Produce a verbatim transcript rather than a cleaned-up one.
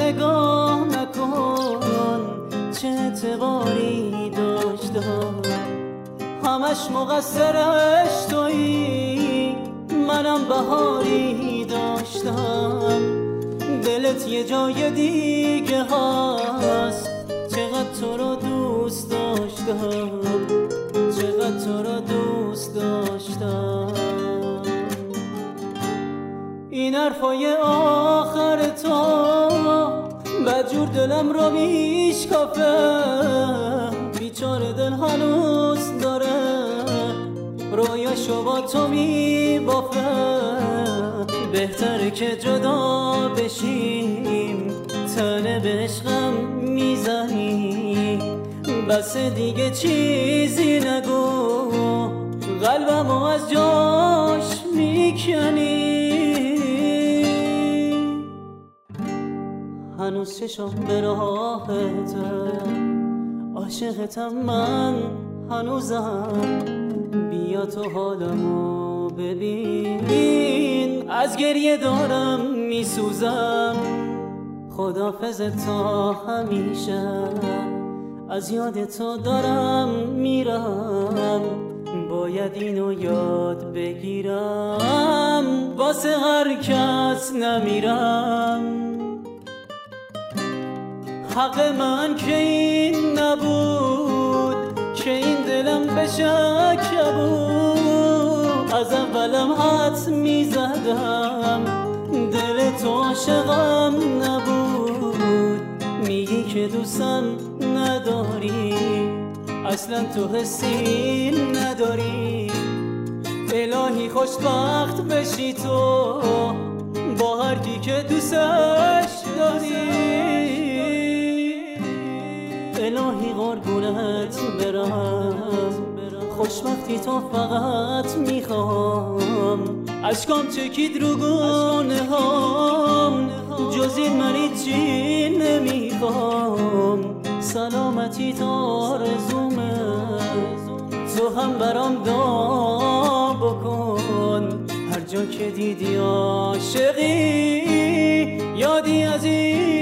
نگاه نکن چه اعتباری داشتم، همش مقصرش تویی، منم بهاری داشتم. دلت یه جای دیگه هست، چقدر تو رو دوست داشتم، چقدر تو رو دوست داشتم. این حرفای آخر تو بدجور دلم رو میشکافه، بیچاره دل هنوز داره رویاشو با تو میبافه. بهتره که جدا بشیم، تنه به عشقم میزنی، بس دیگه چیزی نگو، قلبمو از جاش میکنی. هنوز چشم به راهتم، عاشقتم من هنوزم، بیا تو حالمو ببین، از گریه دارم میسوزم. خداحافظ تا همیشه، از یاد تو دارم میرم، باید اینو یاد بگیرم، واسه هر کس نمیرم. حق من که این نبود که این دلم بشه کبود، از اولم حد میزدم دل تو عاشقم نبود. میگی که دوستم نداری، اصلا تو حسی نداری. الهی خوشبخت بشی تو با هر کی که دوستش داری. الهی قربونت برم، خوشبختی تو فقط میخوام. اشکام چکید رو گونه هام، جز این من هیچی نمیخوام. سلامتی تو آرزومه، تو هم برام دعا بکن. هر جا که دیدی عاشقی، یادی از این